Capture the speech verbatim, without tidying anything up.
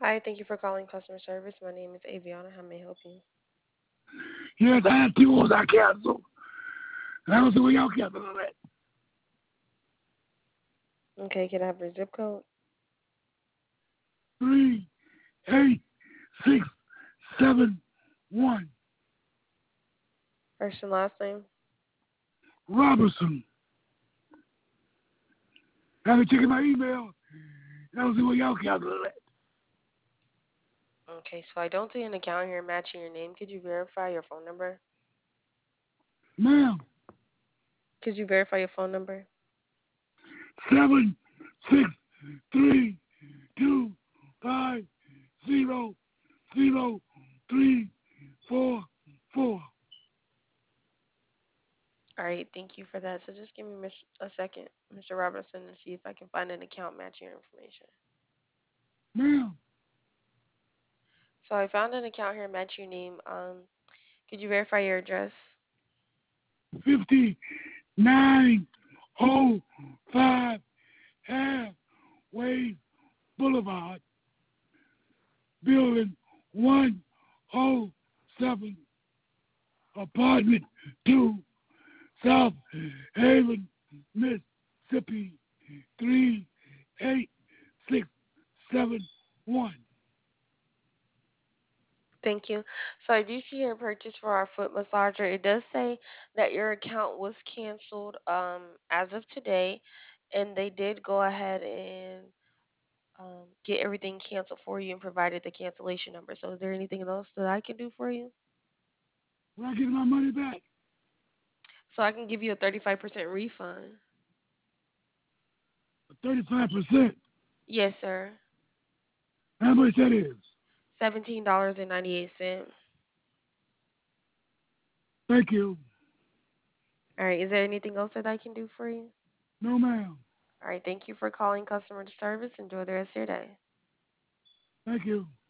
Hi, thank you for calling customer service. My name is Aviana. How may I help you? Yes, I had two ones I canceled. And I don't see where y'all canceled it. Okay, can I have your zip code? Three, eight, six, seven, one. First and last name? Robertson. I've been checking my email. And I don't see where y'all canceled it. Okay, so I don't see an account here matching your name. Could you verify your phone number? Ma'am, Could you verify your phone number? seven, six, three, two, five, zero, zero, three, four, four. All right, thank you for that. So just give me mis- a second, mister Robertson, to see if I can find an account matching your information. Ma'am, So I found an account here matching your name. Um, could you verify your address? fifty-nine oh five Halfway Boulevard, Building one oh seven, Apartment two, South Haven, Mississippi, three eight six seven one. Thank you. So I do see your purchase for our foot massager. It does say that your account was canceled um, as of today, and they did go ahead and um, get everything canceled for you and provided the cancellation number. So is there anything else that I can do for you? Will I get my money back? So I can give you a thirty-five percent refund. thirty-five percent. Yes, sir. How much that is? seventeen dollars and ninety-eight cents. Thank you. All right. Is there anything else that I can do for you? No, ma'am. All right. Thank you for calling customer service. Enjoy the rest of your day. Thank you.